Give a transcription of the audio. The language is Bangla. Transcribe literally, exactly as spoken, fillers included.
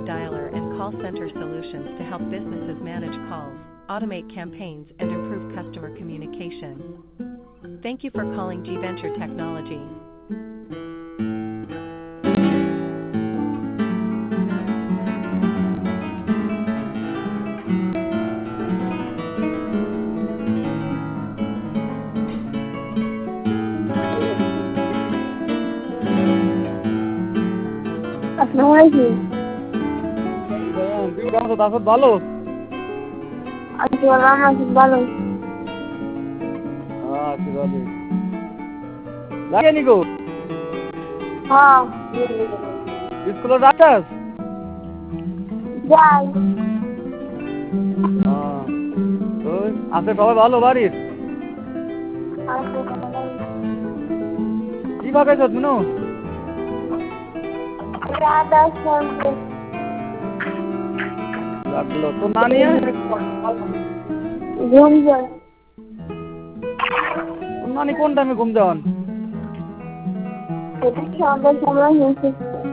dialer and call center solutions to help businesses manage calls, automate campaigns, and improve customer communication. Thank you for calling G Venture Technology. আসসালামু আলাইকুম। তুমি কেমন আছো? তারপর ভালো আছি, বললাম আছি ভালো। আছি ভালো। যাইনি গো হ্যাঁ স্কুলে যাচ্ছাস? যাই। হ্যাঁ তো আছে সবাই ভালো বাড়ির? কি পাকাইছ শুনো? লাগলো তো না নিয়ে ঘুম যায়। নানি কোন টাইমে ঘুম যাওয়ান? সেটা কি আমাদের সময় হয়েছে?